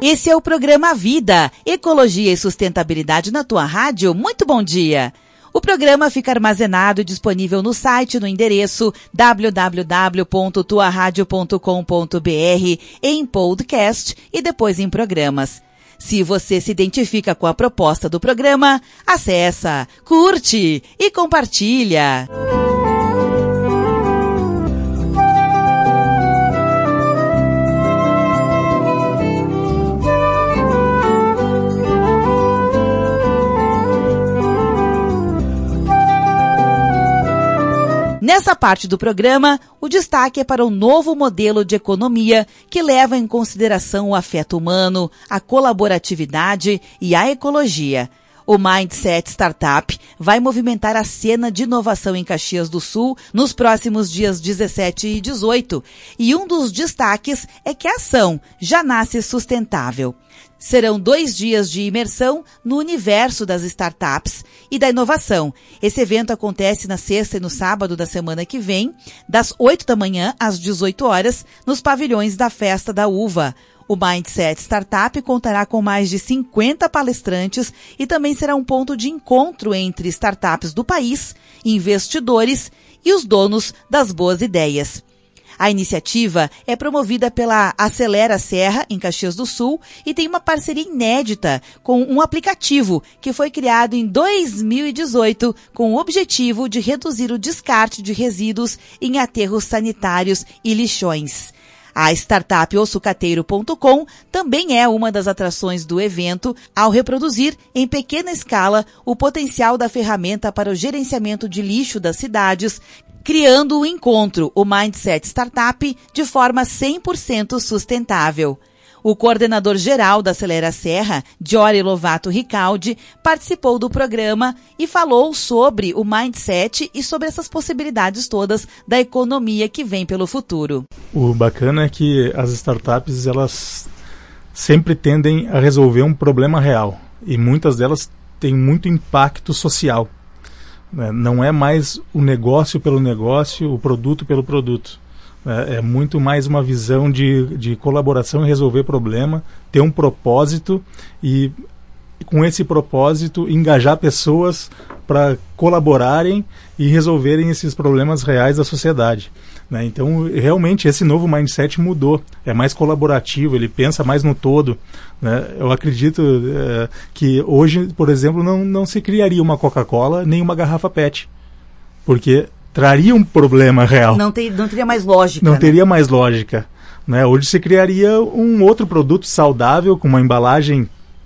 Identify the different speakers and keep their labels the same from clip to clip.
Speaker 1: Esse é o programa Vida, Ecologia e Sustentabilidade na tua rádio. Muito bom dia! O programa fica armazenado e disponível no site no endereço www.tuaradio.com.br, em podcast e depois em programas. Se você se identifica com a proposta do programa, acessa, curte e compartilha. Nessa parte do programa, o destaque é para um novo modelo de economia que leva em consideração o afeto humano, a colaboratividade e a ecologia. O Mindset Startup vai movimentar a cena de inovação em Caxias do Sul nos próximos dias 17 e 18. E um dos destaques é que a ação já nasce sustentável. Serão 2 dias de imersão no universo das startups e da inovação. Esse evento acontece na sexta e no sábado da semana que vem, das 8 da manhã às 18 horas, nos pavilhões da Festa da Uva. O Mindset Startup contará com mais de 50 palestrantes e também será um ponto de encontro entre startups do país, investidores e os donos das boas ideias. A iniciativa é promovida pela Acelera Serra, em Caxias do Sul, e tem uma parceria inédita com um aplicativo que foi criado em 2018 com o objetivo de reduzir o descarte de resíduos em aterros sanitários e lixões. A startup osucateiro.com também é uma das atrações do evento ao reproduzir em pequena escala o potencial da ferramenta para o gerenciamento de lixo das cidades, criando o encontro, o Mindset Startup, de forma 100% sustentável. O coordenador geral da Acelera Serra, Jory Lovato Ricaldi, participou do programa e falou sobre o mindset e sobre essas possibilidades todas da economia que vem pelo futuro.
Speaker 2: O bacana é que as startups, elas sempre tendem a resolver um problema real e muitas delas têm muito impacto social. Não é mais o negócio pelo negócio, o produto pelo produto. É muito mais uma visão de colaboração e resolver problema, ter um propósito e, com esse propósito, engajar pessoas para colaborarem e resolverem esses problemas reais da sociedade. Então, realmente, esse novo mindset mudou. É mais colaborativo, ele pensa mais no todo. Eu acredito que hoje, por exemplo, não se criaria uma Coca-Cola nem uma garrafa PET. Porque traria um problema real.
Speaker 1: Não teria mais lógica.
Speaker 2: Não teria mais lógica. Hoje se criaria um outro produto saudável, com uma embalagem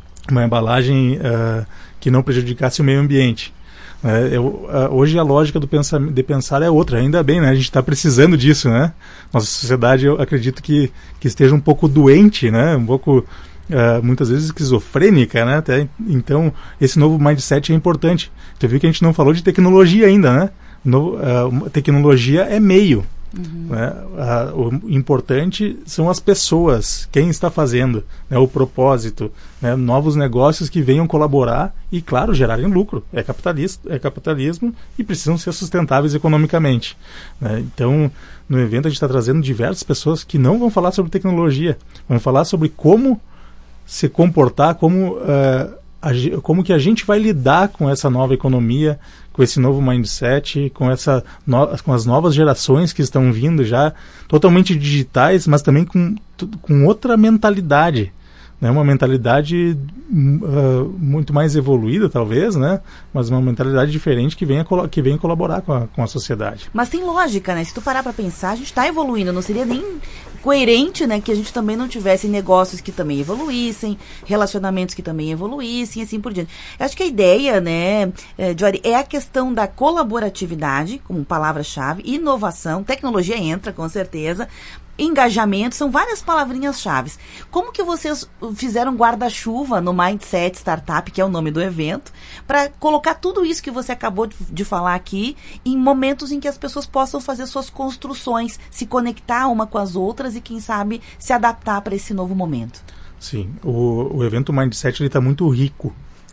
Speaker 2: que não prejudicasse o meio ambiente. Hoje a lógica de pensar é outra, ainda bem, a gente está precisando disso, Nossa sociedade, eu acredito que esteja um pouco doente, um pouco, muitas vezes, esquizofrênica, até. Então, esse novo mindset é importante. Tu viu que a gente não falou de tecnologia ainda, tecnologia é meio. O importante são as pessoas, quem está fazendo, o propósito, novos negócios que venham colaborar e, claro, gerarem lucro. É capitalismo e precisam ser sustentáveis economicamente. Então, no evento a gente está trazendo diversas pessoas que não vão falar sobre tecnologia, vão falar sobre como se comportar, como que a gente vai lidar com essa nova economia, com esse novo mindset, com as novas gerações que estão vindo já totalmente digitais, mas também com outra mentalidade, uma mentalidade muito mais evoluída, talvez, mas uma mentalidade diferente que venha colaborar com a sociedade.
Speaker 1: Mas tem lógica, Se tu parar para pensar, a gente está evoluindo, não seria nem coerente, que a gente também não tivesse negócios que também evoluíssem, relacionamentos que também evoluíssem, assim por diante. Eu acho que a ideia, Jory, é a questão da colaboratividade, como palavra-chave, inovação, tecnologia entra, com certeza, engajamento, são várias palavrinhas-chave. Como que vocês fizeram guarda-chuva no Mindset Startup, que é o nome do evento, para colocar tudo isso que você acabou de falar aqui em momentos em que as pessoas possam fazer suas construções, se conectar uma com as outras e, quem sabe, se adaptar para esse novo momento?
Speaker 2: Sim, o evento Mindset está muito rico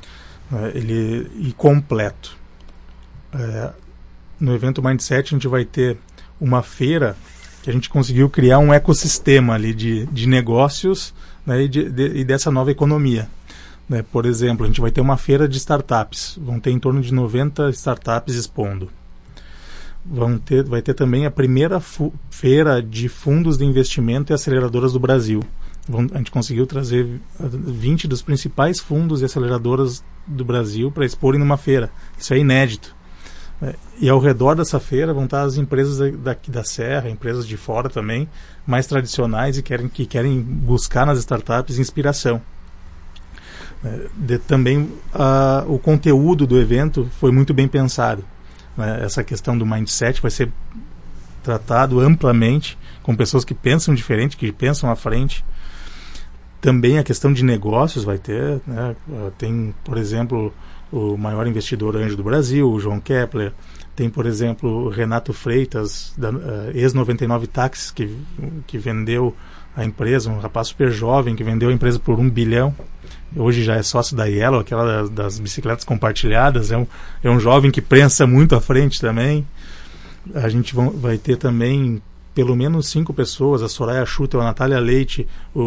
Speaker 2: e completo. No evento Mindset a gente vai ter uma feira que a gente conseguiu criar um ecossistema ali de negócios, né, e dessa nova economia. Né? Por exemplo, a gente vai ter uma feira de startups, vão ter em torno de 90 startups expondo. Vai ter também a primeira feira de fundos de investimento e aceleradoras do Brasil. A gente conseguiu trazer 20 dos principais fundos e aceleradoras do Brasil para exporem numa feira. Isso é inédito. E ao redor dessa feira vão estar as empresas daqui da Serra, empresas de fora também, mais tradicionais e que querem buscar nas startups inspiração. Também o conteúdo do evento foi muito bem pensado. Essa questão do mindset vai ser tratado amplamente com pessoas que pensam diferente, que pensam à frente. Também a questão de negócios vai ter, né? Tem, por exemplo, o maior investidor anjo do Brasil, o João Kepler. Tem, por exemplo, o Renato Freitas, da ex-99 Táxis, que vendeu a empresa, um rapaz super jovem que vendeu a empresa por 1 bilhão. Hoje já é sócio da Yellow, aquela das bicicletas compartilhadas. É um jovem que pensa muito à frente também. A gente vai ter também pelo menos 5 pessoas, a Soraya Schutter, a Natália Leite,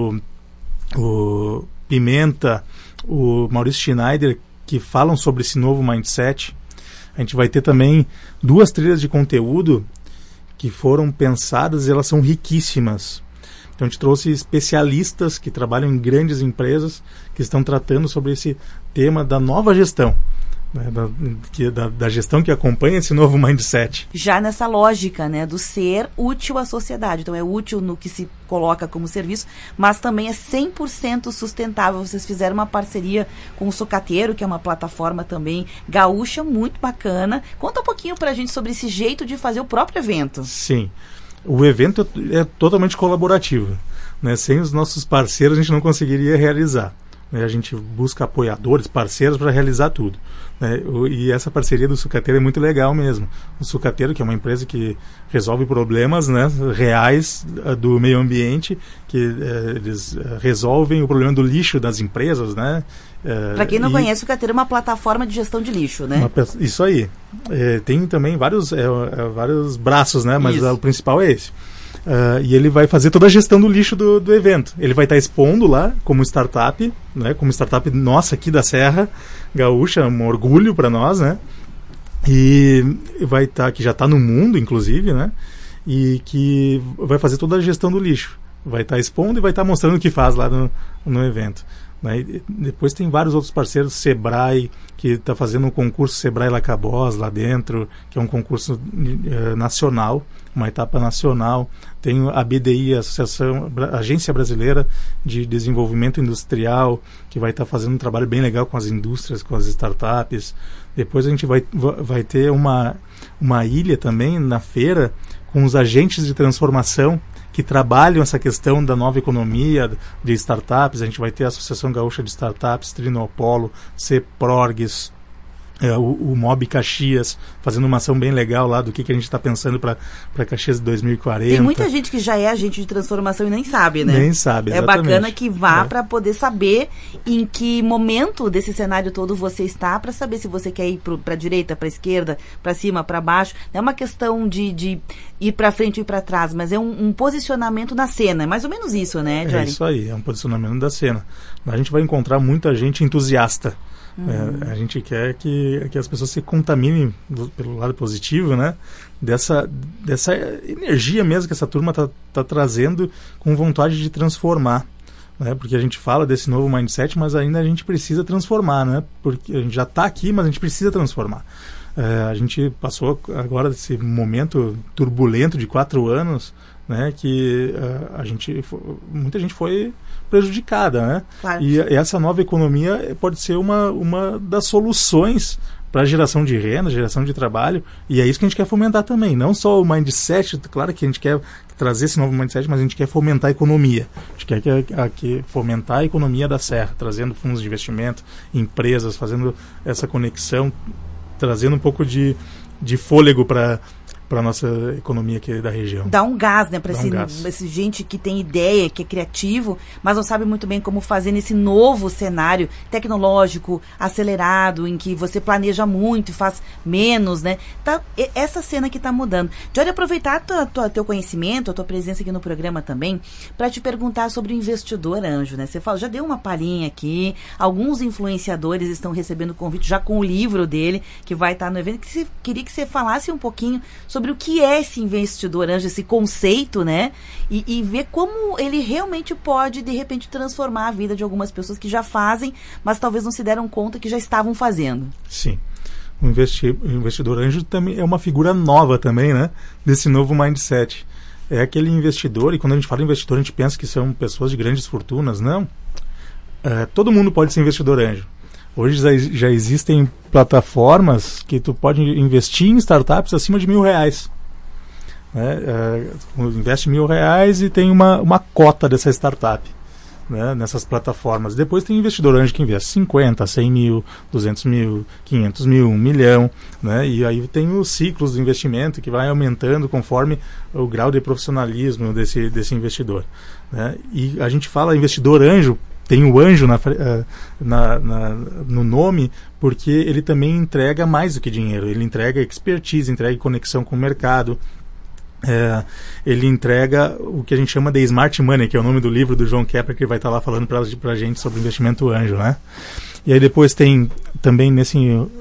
Speaker 2: o Pimenta, o Maurício Schneider, que falam sobre esse novo mindset. A gente vai ter também 2 trilhas de conteúdo que foram pensadas e elas são riquíssimas. Então a gente trouxe especialistas que trabalham em grandes empresas que estão tratando sobre esse tema da nova gestão, né, da gestão que acompanha esse novo mindset.
Speaker 1: Já nessa lógica, né, do ser útil à sociedade. Então é útil no que se coloca como serviço, mas também é 100% sustentável. Vocês fizeram uma parceria com o Sucateiro, que é uma plataforma também gaúcha, muito bacana. Conta um pouquinho pra gente sobre esse jeito de fazer o próprio evento.
Speaker 2: Sim. O evento é totalmente colaborativo, né? Sem os nossos parceiros a gente não conseguiria realizar, né? A gente busca apoiadores, parceiros para realizar tudo, né? E essa parceria do Sucateiro é muito legal mesmo. O Sucateiro, que é uma empresa que resolve problemas, né, reais do meio ambiente, que eles resolvem o problema do lixo das empresas, né?
Speaker 1: Para quem não conhece, o Sucateiro é uma plataforma de gestão de lixo, né?
Speaker 2: Isso aí. Tem também vários braços, né? Mas o principal é esse. E ele vai fazer toda a gestão do lixo do evento. Ele vai estar expondo lá como startup, né? Como startup nossa aqui da Serra Gaúcha, um orgulho para nós, né? E vai estar, que já está no mundo, inclusive, né? E que vai fazer toda a gestão do lixo. Vai estar expondo e vai estar mostrando o que faz lá no evento. E depois tem vários outros parceiros, Sebrae, que está fazendo um concurso Sebrae Lacabós lá dentro, que é um concurso nacional, uma etapa nacional. Tem a BDI, a Agência Brasileira de Desenvolvimento Industrial, que vai estar fazendo um trabalho bem legal com as indústrias, com as startups. Depois a gente vai ter uma ilha também na feira com os agentes de transformação que trabalham essa questão da nova economia, de startups. A gente vai ter a Associação Gaúcha de Startups, Trinopolo, CEPRORGS, o Mob Caxias, fazendo uma ação bem legal lá do que a gente está pensando para Caxias de 2040.
Speaker 1: Tem muita gente que já é agente de transformação e nem sabe, né?
Speaker 2: Nem sabe, exatamente.
Speaker 1: É bacana que vá para poder saber em que momento desse cenário todo você está, para saber se você quer ir para a direita, para a esquerda, para cima, para baixo. Não é uma questão de ir para frente ou ir para trás, mas é um posicionamento na cena. É mais ou menos isso, né, Johnny?
Speaker 2: É isso aí, é um posicionamento da cena. A gente vai encontrar muita gente entusiasta. A gente quer que as pessoas se contaminem pelo lado positivo, né? Dessa energia mesmo que essa turma tá trazendo, com vontade de transformar, né? Porque a gente fala desse novo mindset, mas ainda a gente precisa transformar, né? Porque a gente já está aqui, mas a gente precisa transformar. A gente passou agora desse momento turbulento de 4 anos, né? Que muita gente foi prejudicada, né?
Speaker 1: Claro.
Speaker 2: E essa nova economia pode ser uma das soluções para a geração de renda, geração de trabalho, e é isso que a gente quer fomentar também, não só o mindset. Claro que a gente quer trazer esse novo mindset, mas a gente quer fomentar a economia. A gente quer fomentar a economia da Serra, trazendo fundos de investimento, empresas, fazendo essa conexão, trazendo um pouco de fôlego para para a nossa economia aqui da região.
Speaker 1: Dá um gás, né, para esse gente que tem ideia, que é criativo, mas não sabe muito bem como fazer nesse novo cenário tecnológico, acelerado, em que você planeja muito e faz menos, né? Tá, essa cena que está mudando. Jory, aproveitar teu conhecimento, a tua presença aqui no programa também, para te perguntar sobre o investidor anjo, né? Você fala, já deu uma palhinha aqui, alguns influenciadores estão recebendo convite já com o livro dele, que vai estar no evento. Queria que você falasse um pouquinho sobre o que é esse investidor anjo, esse conceito, né? E ver como ele realmente pode, de repente, transformar a vida de algumas pessoas que já fazem, mas talvez não se deram conta que já estavam fazendo.
Speaker 2: Sim. O investidor anjo também é uma figura nova também, né? Desse novo mindset. É aquele investidor, e quando a gente fala investidor, a gente pensa que são pessoas de grandes fortunas. Não. Todo mundo pode ser investidor anjo. Hoje já existem plataformas que tu pode investir em startups acima de R$1.000. Investe R$1.000 e tem uma cota dessa startup, né, nessas plataformas. Depois tem investidor anjo que investe 50, 100 mil, 200 mil, 500 mil, 1 milhão. Né, e aí tem os ciclos de investimento que vai aumentando conforme o grau de profissionalismo desse investidor. Né, e a gente fala investidor anjo, tem o anjo no nome, porque ele também entrega mais do que dinheiro. Ele entrega expertise, entrega conexão com o mercado. Ele entrega o que a gente chama de Smart Money, que é o nome do livro do João Kepler, que vai estar lá falando para a gente sobre investimento anjo. Né? E aí depois tem também nesse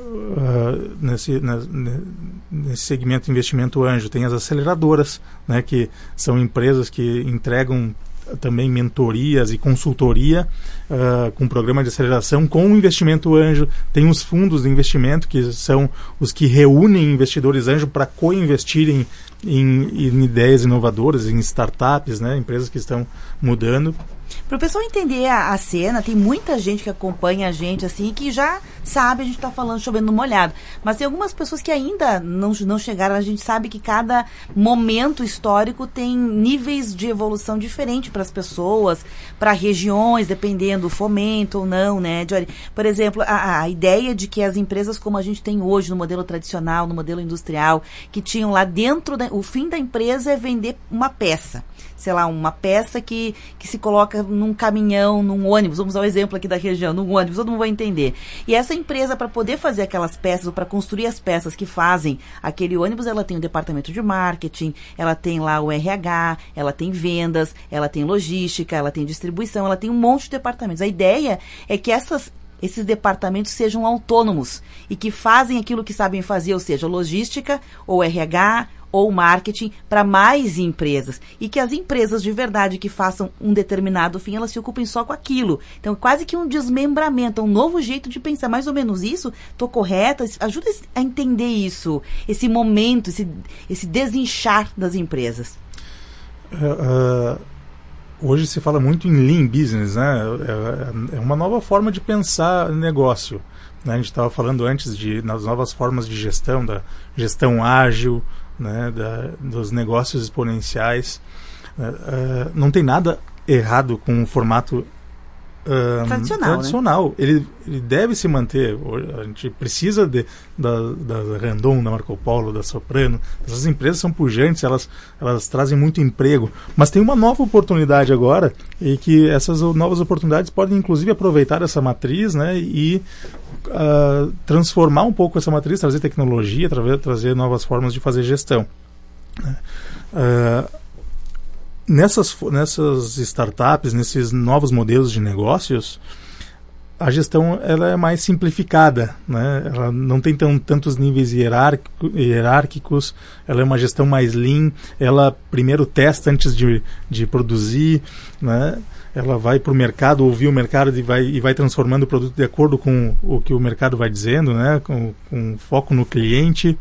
Speaker 2: segmento de investimento anjo, tem as aceleradoras, né, que são empresas que entregam também mentorias e consultoria com programa de aceleração com o investimento anjo. Tem os fundos de investimento, que são os que reúnem investidores anjo para co-investirem em ideias inovadoras, em startups, né, empresas que estão mudando.
Speaker 1: Para o pessoal entender a cena, tem muita gente que acompanha a gente assim, que já sabe, a gente está falando chovendo no molhado, mas tem algumas pessoas que ainda não chegaram. A gente sabe que cada momento histórico tem níveis de evolução diferente para as pessoas, para regiões, dependendo do fomento ou não, né, Jory? Por exemplo, a ideia de que as empresas como a gente tem hoje no modelo tradicional, no modelo industrial, que tinham lá dentro, o fim da empresa é vender uma peça, sei lá, uma peça que se coloca num caminhão, num ônibus, vamos usar o exemplo aqui da região, num ônibus, todo mundo vai entender. E essa empresa, para poder fazer aquelas peças, ou para construir as peças que fazem aquele ônibus, ela tem o departamento de marketing, ela tem lá o RH, ela tem vendas, ela tem logística, ela tem distribuição, ela tem um monte de departamentos. A ideia é que esses departamentos sejam autônomos e que fazem aquilo que sabem fazer, ou seja, logística, ou RH, ou marketing para mais empresas. E que as empresas de verdade que façam um determinado fim, elas se ocupem só com aquilo. Então, quase que um desmembramento, um novo jeito de pensar. Mais ou menos isso? Estou correta? Ajuda a entender isso, esse momento, esse desinchar das empresas.
Speaker 2: Hoje se fala muito em Lean Business, né? É uma nova forma de pensar negócio. Né? A gente estava falando antes nas novas formas de gestão, da gestão ágil, né, dos negócios exponenciais. Não tem nada errado com o formato tradicional. Né? Ele deve se manter. A gente precisa da Randon, da Marco Polo, da Soprano. Essas empresas são pujantes, elas trazem muito emprego, mas tem uma nova oportunidade agora, e que essas novas oportunidades podem inclusive aproveitar essa matriz, né, e transformar um pouco essa matriz, trazer tecnologia, trazer novas formas de fazer gestão. Nessas startups, nesses novos modelos de negócios, a gestão ela é mais simplificada, né? Ela não tem tantos níveis hierárquicos, ela é uma gestão mais lean, ela primeiro testa antes de produzir, né? Ela vai para o mercado, ouvir o mercado e vai transformando o produto de acordo com o que o mercado vai dizendo, né? Com foco no cliente.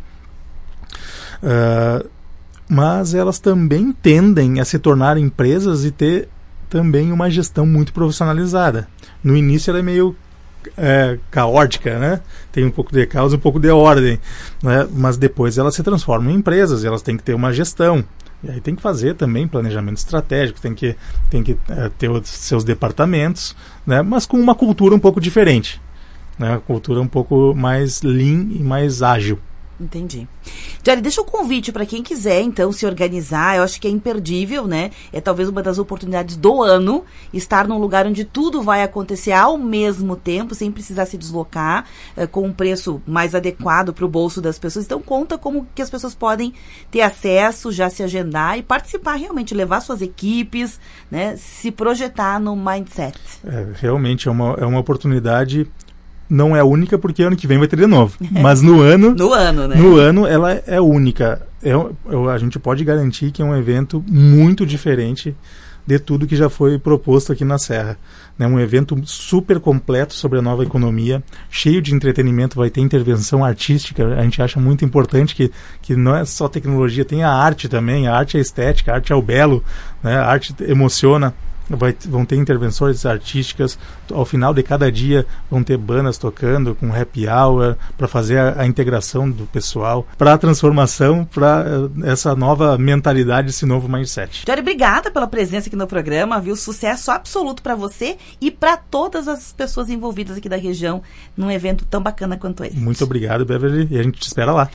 Speaker 2: Mas elas também tendem a se tornar empresas e ter também uma gestão muito profissionalizada. No início ela é meio caótica, né? Tem um pouco de caos, um pouco de ordem, né? Mas depois elas se transformam em empresas e elas têm que ter uma gestão. E aí tem que fazer também planejamento estratégico, tem que ter os seus departamentos, né? Mas com uma cultura um pouco diferente, né? Uma cultura um pouco mais lean e mais ágil.
Speaker 1: Entendi. Jory, deixa o convite para quem quiser, então, se organizar. Eu acho que é imperdível, né? É talvez uma das oportunidades do ano, estar num lugar onde tudo vai acontecer ao mesmo tempo, sem precisar se deslocar, com um preço mais adequado para o bolso das pessoas. Então, conta como que as pessoas podem ter acesso, já se agendar e participar realmente, levar suas equipes, né? Se projetar no Mindset.
Speaker 2: Realmente é uma oportunidade. Não é a única, porque ano que vem vai ter de novo. Mas no ano...
Speaker 1: No ano, né?
Speaker 2: No ano, ela é única. A gente pode garantir que é um evento muito diferente de tudo que já foi proposto aqui na Serra. É um evento super completo sobre a nova economia, cheio de entretenimento, vai ter intervenção artística. A gente acha muito importante que não é só tecnologia, tem a arte também. A arte é estética, a arte é o belo, né? A arte emociona. Vão ter intervenções artísticas, ao final de cada dia vão ter bandas tocando com happy hour para fazer a integração do pessoal, para a transformação, para essa nova mentalidade, esse novo mindset.
Speaker 1: Jory, obrigada pela presença aqui no programa, viu? Sucesso absoluto para você e para todas as pessoas envolvidas aqui da região num evento tão bacana quanto esse.
Speaker 2: Muito obrigado, Beverly, e a gente te espera lá.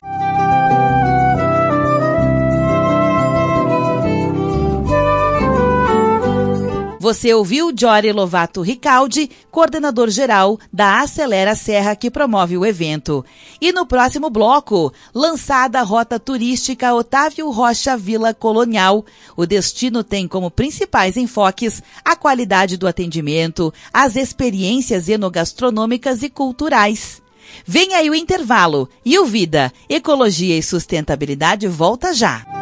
Speaker 1: Você ouviu Jory Lovato Ricaldi, coordenador geral da Acelera Serra, que promove o evento. E no próximo bloco, lançada a rota turística Otávio Rocha Vila Colonial. O destino tem como principais enfoques a qualidade do atendimento, as experiências enogastronômicas e culturais. Vem aí o intervalo e o Vida, Ecologia e Sustentabilidade volta já.